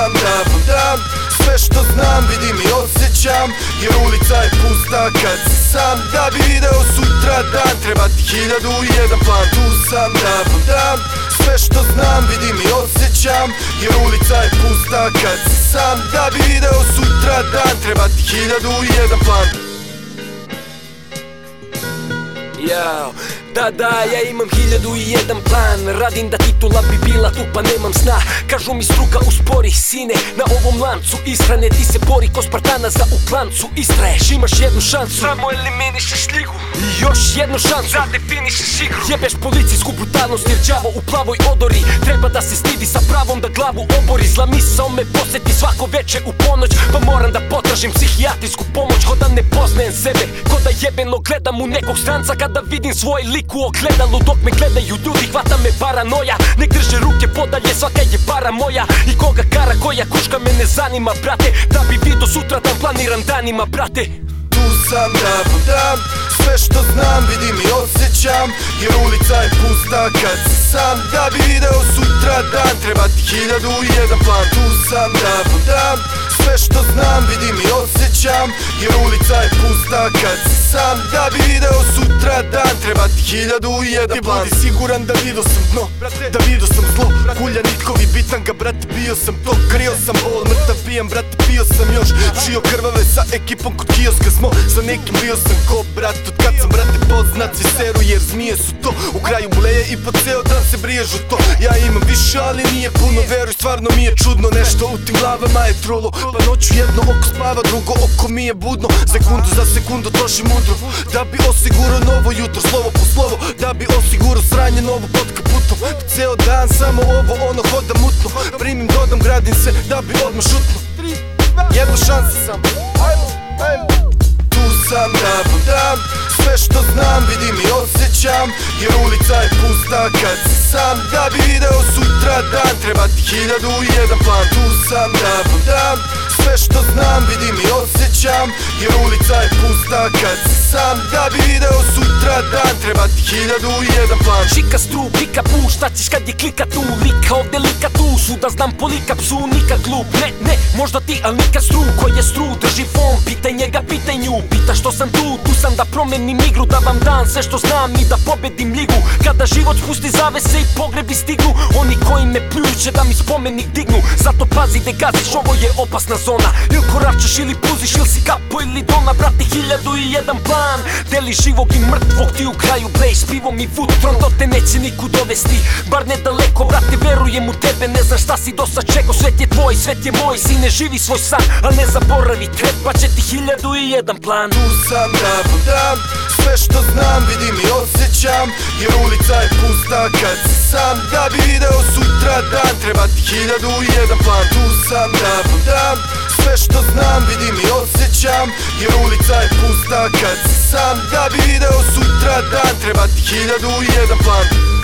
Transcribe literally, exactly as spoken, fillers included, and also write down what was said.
sam da vam dam sve što znam, vidim i osjećam, jer ulica je pusta kad si sam. Da bi video sutra dan, treba ti hiljadu i jedan plan. Tu sam da vam dam sve što znam, vidim i osjećam, jer ulica je pusta kad si sam. Da bi video sutra dan, treba ti hiljadu i jedan plan. Jao, da da, ja imam hiljadu i jedan plan. Radim da titula bi bila tu pa nemam sna. Kažu mi struka uspori sine, na ovom lancu ishrane ti se bori ko Spartana za u klancu. Istraješ, imaš jednu šansu, samo eliminišeš ligu i još jednu šansu da definišeš igru. Jebeš policijsku brutalnost jer đavo u plavoj odori treba da se stidi sa pravom da glavu obori. Zla misao me poseti svako veče u ponoć, pa moram da potražim psihijatrijsku pomoć. Ko da ne poznajem sebe, ko da jebeno gledam u nekog stranca kada vidim svoj lik u ogledalu. Dok me gledaju ljudi hvata me paranoja, nek drže ruke podalje, svaka je para moja. I koga kara koja kuška me ne zanima brate, da bi vidio sutra dan planiram danima brate. Tu sam da vam dam sve što znam, vidim i osjećam, jer ulica je pusta kad si sam. Da bi video sutra dan, treba ti hiljadu i jedan plan. Tu sam da vam dam sve što znam, vidim i osjećam, jer ulica je pusta kad si sam. Da bi video sutra dan, treba ti hiljadu i jedan plan. Ti budi siguran da vidio sam dno, da vidio sam zlo, kulja nitkovi bitanga, brate, bio sam to. Krio sam bol, mrtav pijan, brate, pio sam još, čio krvave sa ekipom kod kioska smo. Za nekim bio sam ko brat, od kad sam brate poznat svi seru jer zmije su to. U kraju bleje i po ceo dan se briježu to. Ja imam više ali nije puno, veruj stvarno mi je čudno. Nešto u tim glavama je trulo, pa noću jedno oko spava, drugo oko mi je budno. Sekundu za sekundu trošim mudro, da bi osigurao novo jutro, slovo po slovo, da bi osigurao sranje novo pod kaputom. Ceo dan samo ovo ono hodam mutno, primim dodam gradim se da bi odmah šutno. Jedna šansa sam, ajmo, ajmo. Tu sam da vam dam sve što znam, vidim i osjećam, jer ulica je pusta kad si sam. Da bi video sutra dan, treba ti hiljadu i jedan plan. Tu sam da vam dam sve što znam, vidim i osjećam, jer ulica je pusta kad si sam. Da bi video sutra dan, treba ti hiljadu i jedan plan. Čika stru, pika pu, šta ćeš kad je klika tu? Lika ovde, lika tu, svuda znam polika psu, nikad glup. Ne, ne, možda ti, al nikad stru. Ko je stru, drži fon, pitaj njega, pitaj nju. Pita što sam tu, tu sam da promenim igru, da vam dam sve što znam i da pobedim ligu. Kada život spusti zavese i pogrebi stignu, oni koji me pljuju će da mi spomenik dignu. Zato pazi da gaziš, ovo je opasna zona. Ili koračaš ili puziš, ili si kapo ili dona. Brate, hiljadu i jedan plan, deli živog i mrtvog, ti u kraju blej s pivom i futron. To te neće nikud dovesti, bar ne daleko. Brate, verujem u tebe, ne znaš šta si do sad čekao. Svet je tvoj, svet je moj, sine živi svoj san, al ne zaboravi, treba će ti hiljadu i jedan plan. Tu sam da vam dam sve što znam, vidim i osjećam, jer ulica je pusta kad si sam. Da bi video sutra dan, treba ti hiljadu i jedan plan. Tu sam da vam dam sve što znam, vidim i osjećam, jer ulica je pusta kad si sam. Da bi video sutra dan, treba ti hiljadu i jedan plan.